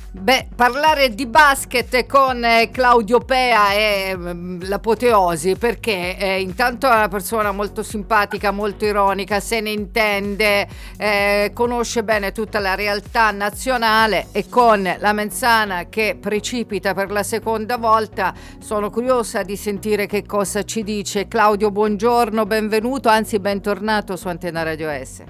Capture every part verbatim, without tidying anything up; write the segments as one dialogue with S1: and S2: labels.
S1: Beh, parlare di basket con eh, Claudio Pea è mm, l'apoteosi, perché eh, intanto è una persona molto simpatica, molto ironica, se ne intende, eh, conosce bene tutta la realtà nazionale, e con la Menzana che precipita per la seconda volta sono curiosa di sentire che cosa ci dice. Claudio, buongiorno, benvenuto, anzi bentornato su Antena Radio S.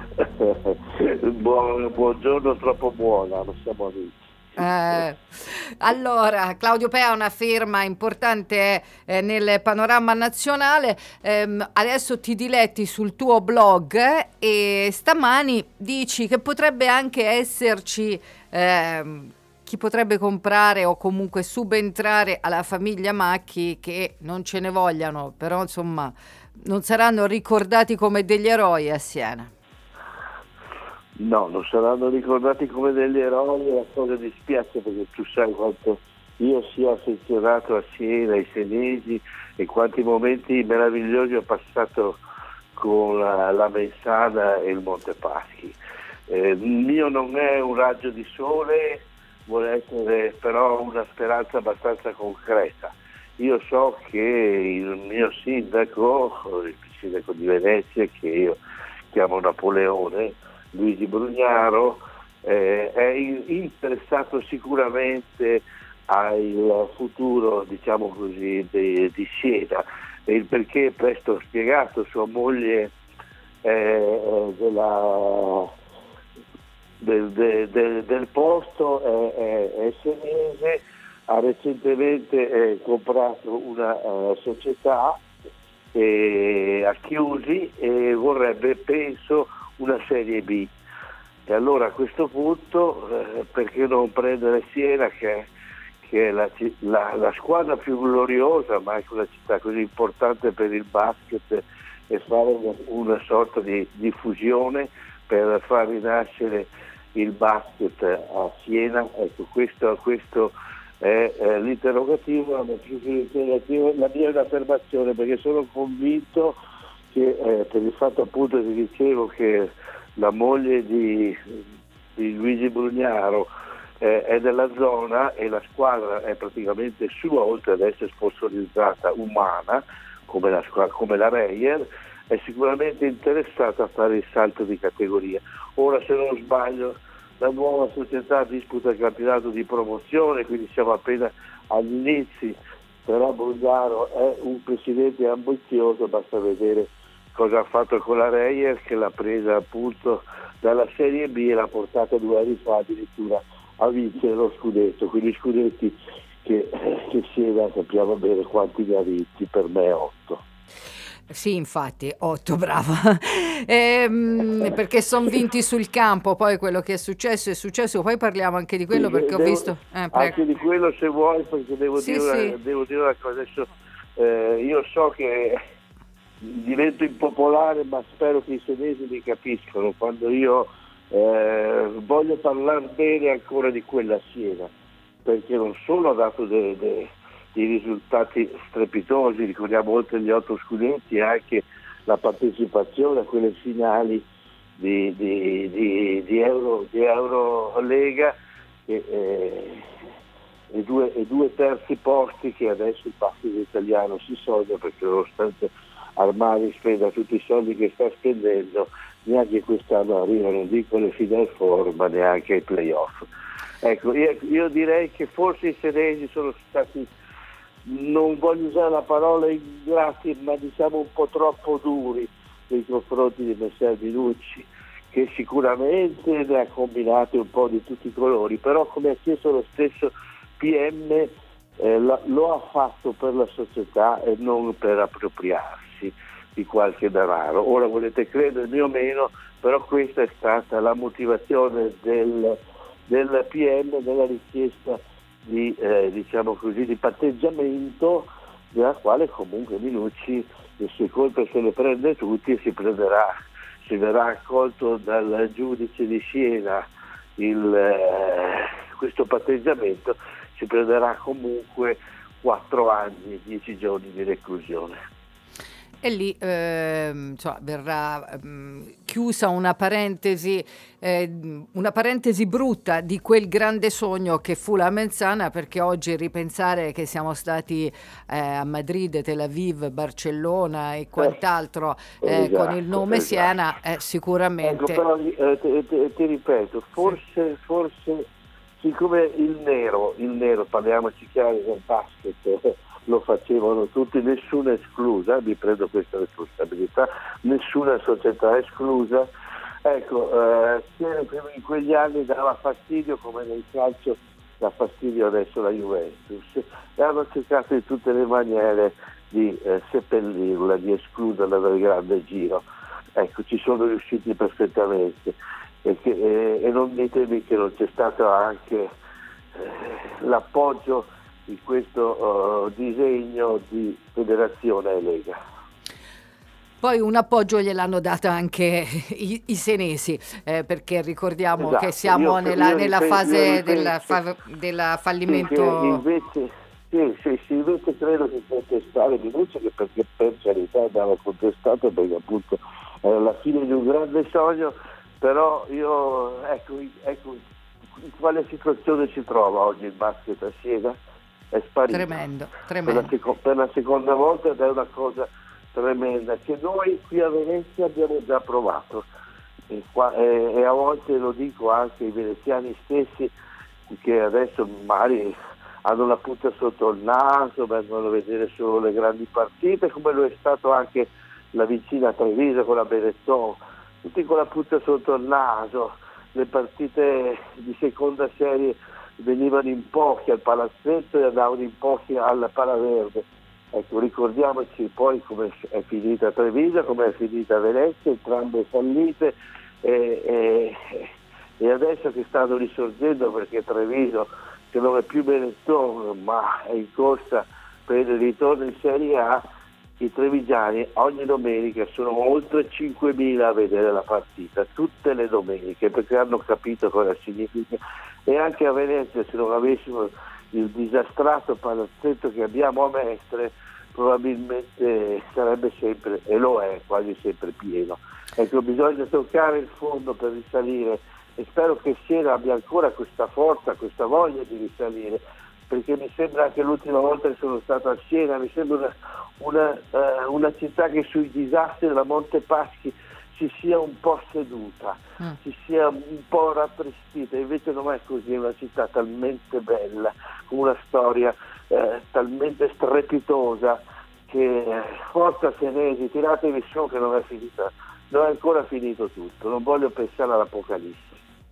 S2: Buon, buongiorno, troppo buona, lo siamo amici.
S1: Eh, allora, Claudio Pea è una firma importante eh, nel panorama nazionale. Ehm, adesso ti diletti sul tuo blog eh, e stamani dici che potrebbe anche esserci ehm, chi potrebbe comprare o comunque subentrare alla famiglia Macchi, che non ce ne vogliano, però insomma non saranno ricordati come degli eroi a Siena.
S2: No, non saranno ricordati come degli eroi, la cosa dispiace perché tu sai quanto io sia affezionato a Siena, ai senesi, e quanti momenti meravigliosi ho passato con la, la Menzana e il Montepaschi. Eh, il mio non è un raggio di sole, vuole essere però una speranza abbastanza concreta. Io so che il mio sindaco, il sindaco di Venezia, che io chiamo Napoleone, Luigi Brugnaro, eh, è interessato sicuramente al futuro, diciamo così, di, di Siena, e il perché è presto spiegato. Sua moglie eh, della, del, de, de, del posto è, è, è senese, ha recentemente eh, comprato una uh, società eh, a Chiusi e vorrebbe, penso, una Serie B. E allora a questo punto eh, perché non prendere Siena, che è, che è la, la, la squadra più gloriosa, ma anche una città così importante per il basket, e fare una, una sorta di, di fusione per far rinascere il basket a Siena. Ecco, questo, questo è eh, l'interrogativo, ma più che l'interrogativo la mia è un'affermazione, perché sono convinto che eh, per il fatto appunto che dicevo che la moglie di, di Luigi Brugnaro eh, è della zona e la squadra è praticamente sua, oltre ad essere sponsorizzata, umana, come la, come la Reyer, è sicuramente interessata a fare il salto di categoria. Ora, se non sbaglio, la nuova società disputa il campionato di promozione, quindi siamo appena agli inizi, però Brugnaro è un presidente ambizioso, basta vedere cosa ha fatto con la Reyer, che l'ha presa appunto dalla Serie B e l'ha portata due anni fa addirittura a vincere lo scudetto, quindi scudetti che, che Siena sappiamo bene quanti ne ha vinti, per me otto.
S1: Sì, infatti, otto, brava, ehm, perché sono vinti sul campo. Poi quello che è successo è successo, poi parliamo anche di quello,
S2: Sì,
S1: perché ho
S2: devo,
S1: visto eh,
S2: anche di quello se vuoi, perché devo,
S1: sì,
S2: dire, una,
S1: sì.
S2: devo dire una cosa. Adesso eh, io so che divento impopolare, ma spero che i senesi mi capiscano quando io eh, voglio parlare bene ancora di quella Siena, perché non solo ha dato dei, dei, dei risultati strepitosi, ricordiamo oltre gli otto scudetti anche la partecipazione a quelle finali di, di, di, di, Euro, di Eurolega e, eh, e, due, e due terzi posti che adesso il basket italiano si sogna, perché nonostante Armani spenda tutti i soldi che sta spendendo, neanche quest'anno arriva, non dico le Final Four, ma neanche ai playoff. Ecco, io, io direi che forse i senesi sono stati, non voglio usare la parola ingrati, ma diciamo un po' troppo duri nei confronti di Messer Minucci, che sicuramente ne ha combinate un po' di tutti i colori, però come ha chiesto lo stesso P M, eh, la, lo ha fatto per la società e non per appropriarsi di qualche denaro. Ora volete credermi o meno, però questa è stata la motivazione del, del P M nella richiesta di, eh, diciamo così, di patteggiamento, della quale comunque Minucci le sue colpe se le prende tutti e si prenderà, si verrà accolto dal giudice di Siena il, eh, questo patteggiamento, si prenderà comunque quattro anni e dieci giorni di reclusione.
S1: e lì eh, insomma, verrà mh, chiusa una parentesi, eh, una parentesi brutta di quel grande sogno che fu la Menzana, perché oggi ripensare che siamo stati eh, a Madrid, Tel Aviv, Barcellona e quant'altro eh,
S2: esatto,
S1: con il nome
S2: esatto.
S1: Siena è sicuramente...
S2: Ecco, però eh, ti, ti, ti ripeto, forse, forse siccome il nero, il nero, parliamoci chiaro, del basket lo facevano tutti, nessuna esclusa, mi prendo questa responsabilità, nessuna società esclusa, ecco, eh, in quegli anni dava fastidio, come nel calcio dà fastidio adesso la Juventus, e hanno cercato in tutte le maniere di eh, seppellirla, di escluderla dal grande giro. Ecco, ci sono riusciti perfettamente e, che, eh, e non ditemi che non c'è stato anche eh, l'appoggio di questo uh, disegno di federazione e Lega.
S1: Poi un appoggio gliel'hanno dato anche i, i senesi, eh, perché ricordiamo
S2: esatto,
S1: che siamo
S2: io,
S1: nella,
S2: io
S1: nella
S2: ripenso,
S1: fase del
S2: ripenso,
S1: fa, della
S2: sì,
S1: fallimento.
S2: che invece, sì, sì, sì, invece credo che contestare Minucci, che perché per carità andava contestato perché appunto era la fine di un grande sogno, però io ecco, ecco in quale situazione si trova oggi il basket a Siena? È sparito.
S1: Tremendo, tremendo.
S2: Per la, seco- per la seconda volta, ed è una cosa tremenda che noi qui a Venezia abbiamo già provato e, qua, e, e a volte lo dico anche ai veneziani stessi, che adesso magari hanno la punta sotto il naso, vengono a vedere solo le grandi partite, come lo è stato anche la vicina Treviso con la Benetton, tutti con la punta sotto il naso, le partite di seconda serie venivano in pochi al palazzetto e andavano in pochi al Palaverde. Ecco, ricordiamoci poi come è finita Treviso, come è finita Venezia, entrambe fallite e, e, e adesso che stanno risorgendo, perché Treviso, che non è più Benetton ma è in corsa per il ritorno in Serie A, i trevigiani ogni domenica sono oltre cinquemila a vedere la partita, tutte le domeniche, perché hanno capito cosa significa. E anche a Venezia, se non avessimo il disastrato palazzetto che abbiamo a Mestre, probabilmente sarebbe sempre, e lo è, quasi sempre pieno. Ecco, bisogna toccare il fondo per risalire e spero che Siena abbia ancora questa forza, questa voglia di risalire, perché mi sembra che l'ultima volta che sono stato a Siena mi sembra una, una, uh, una città che sui disastri della Montepaschi si sia un po' seduta, mm. si sia un po' rattristita, invece non è così, è una città talmente bella, con una storia eh, talmente strepitosa che forza senesi, tiratevi su che non è finita, non è ancora finito tutto, non voglio pensare all'Apocalisse.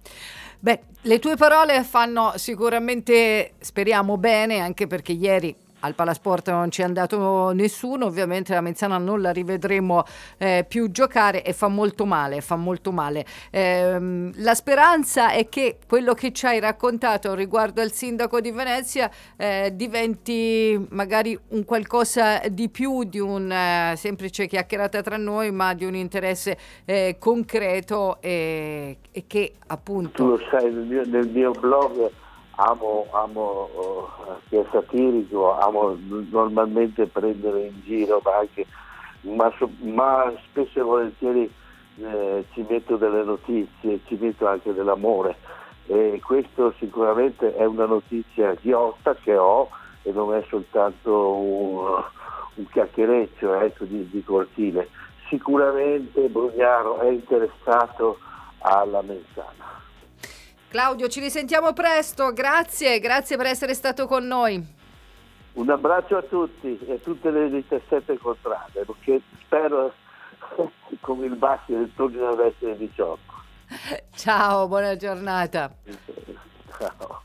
S1: Beh, le tue parole fanno sicuramente, speriamo bene, anche perché ieri al Palasport non ci è andato nessuno, ovviamente la Menzana non la rivedremo eh, più giocare e fa molto male, fa molto male. Eh, la speranza è che quello che ci hai raccontato riguardo al sindaco di Venezia eh, diventi magari un qualcosa di più di un eh, semplice chiacchierata tra noi, ma di un interesse eh, concreto e, e che appunto...
S2: Tu lo sai, nel mio, nel mio blog amo, amo oh, che è satirico, amo normalmente prendere in giro, ma anche ma, ma spesso e volentieri eh, ci metto delle notizie, ci metto anche dell'amore e questo sicuramente è una notizia ghiotta che ho e non è soltanto un, un chiacchiereccio ecco, di, di cortile. Sicuramente Brugnaro è interessato alla Menzana.
S1: Claudio, ci risentiamo presto, grazie, grazie per essere stato con noi.
S2: Un abbraccio a tutti e a tutte le diciassette contrade, perché spero con il basket tornino ad essere diciotto.
S1: Ciao, buona giornata.
S2: Ciao.